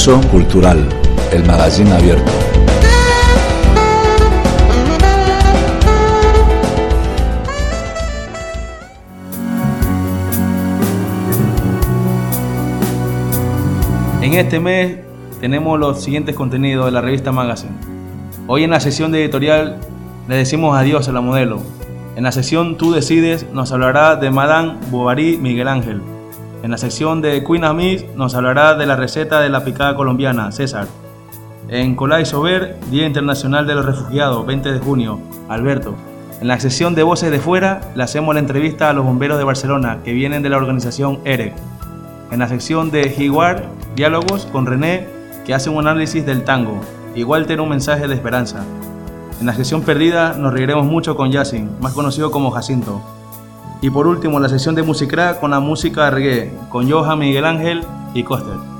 Pulso Cultural, el magazine abierto. En este mes tenemos los siguientes contenidos de la revista Magazine. Hoy en la sección de editorial le decimos adiós a la modelo. En la sección Tú decides nos hablará de Madame Bovary Miguel Ángel. En la sección de Queen Amis nos hablará de la receta de la picada colombiana, César. En Colay Sober, Día Internacional de los Refugiados, 20 de junio, Alberto. En la sección de Voces de Fuera le hacemos la entrevista a los bomberos de Barcelona que vienen de la organización EREC. En la sección de Higuar, Diálogos con René, que hace un análisis del tango, y Walter un mensaje de esperanza. En la sección Perdida nos reiremos mucho con Yacine, más conocido como Jacinto. Y por último, la sección de Musicra con la música reggae, con Johan Miguel Ángel y Coster.